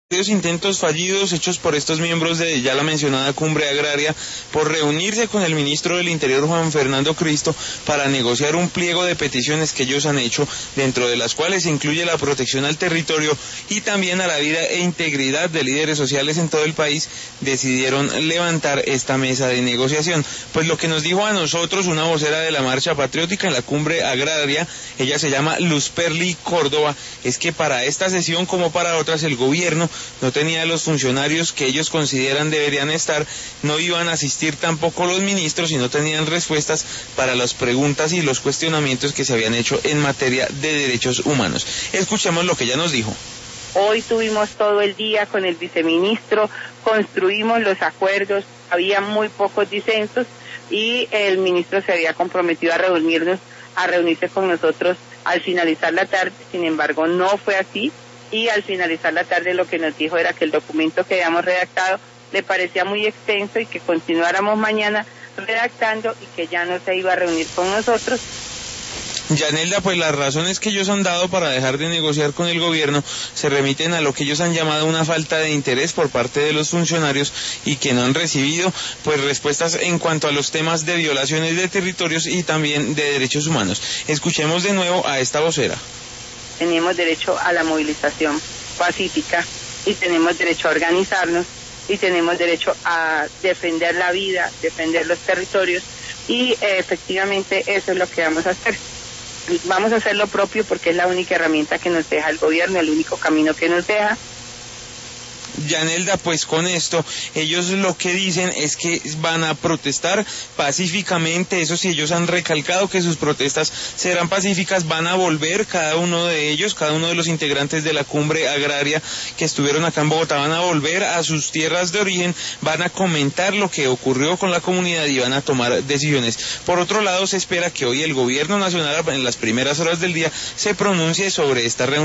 Varios intentos fallidos hechos por estos miembros de ya la mencionada cumbre agraria por reunirse con el ministro del Interior Juan Fernando Cristo para negociar un pliego de peticiones que ellos han hecho, dentro de las cuales se incluye la protección al territorio y también a la vida e integridad de líderes sociales en todo el país, decidieron levantar esta mesa de negociación. Pues lo que nos dijo a nosotros una vocera de la Marcha Patriótica en la cumbre agraria, ella se llama Luz Perli Córdoba, es que para esta sesión como para otras el gobierno no tenía los funcionarios que ellos consideran deberían estar, no iban a asistir tampoco los ministros y no tenían respuestas para las preguntas y los cuestionamientos que se habían hecho en materia de derechos humanos. Escuchemos lo que ella nos dijo. Hoy tuvimos todo el día con el viceministro, construimos los acuerdos, había muy pocos disensos y el ministro se había comprometido a reunirse con nosotros al finalizar la tarde. Sin embargo, no fue así. Y al finalizar la tarde lo que nos dijo era que el documento que habíamos redactado le parecía muy extenso y que continuáramos mañana redactando y que ya no se iba a reunir con nosotros. Yanelda, pues las razones que ellos han dado para dejar de negociar con el gobierno se remiten a lo que ellos han llamado una falta de interés por parte de los funcionarios y que no han recibido pues respuestas en cuanto a los temas de violaciones de territorios y también de derechos humanos. Escuchemos de nuevo a esta vocera. Tenemos derecho a la movilización pacífica y tenemos derecho a organizarnos y tenemos derecho a defender la vida, defender los territorios y efectivamente eso es lo que vamos a hacer. Vamos a hacer lo propio porque es la única herramienta que nos deja el gobierno, el único camino que nos deja. Yanelda, pues con esto, ellos lo que dicen es que van a protestar pacíficamente, eso sí, ellos han recalcado que sus protestas serán pacíficas, van a volver cada uno de ellos, cada uno de los integrantes de la cumbre agraria que estuvieron acá en Bogotá, van a volver a sus tierras de origen, van a comentar lo que ocurrió con la comunidad y van a tomar decisiones. Por otro lado, se espera que hoy el gobierno nacional, en las primeras horas del día, se pronuncie sobre esta reunión.